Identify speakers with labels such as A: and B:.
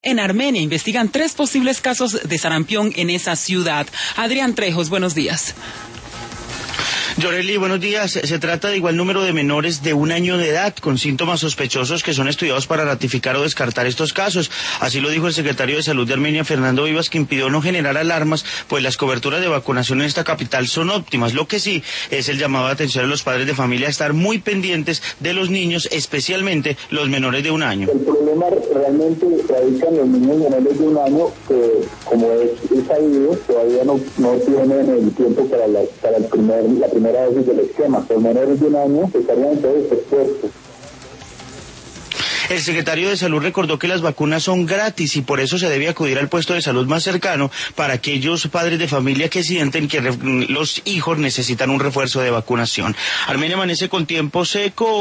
A: En Armenia investigan 3 posibles casos de sarampión en esa ciudad. Adrián Trejos, buenos días.
B: Yoreli, buenos días. Se trata de igual número de menores de 1 año de edad con síntomas sospechosos que son estudiados para ratificar o descartar estos casos. Así lo dijo el secretario de Salud de Armenia, Fernando Vivas, que impidió no generar alarmas, pues las coberturas de vacunación en esta capital son óptimas. Lo que sí es el llamado de atención a los padres de familia a estar muy pendientes de los niños, especialmente los menores de 1 año.
C: El problema realmente radica en los niños menores de 1 año que, como es sabido, todavía no tienen el tiempo para la primera dosis del esquema. Los menores de 1 año estarían todos expuestos.
B: El secretario de Salud recordó que las vacunas son gratis y por eso se debe acudir al puesto de salud más cercano para aquellos padres de familia que sienten que los hijos necesitan un refuerzo de vacunación. Armenia amanece con tiempo seco.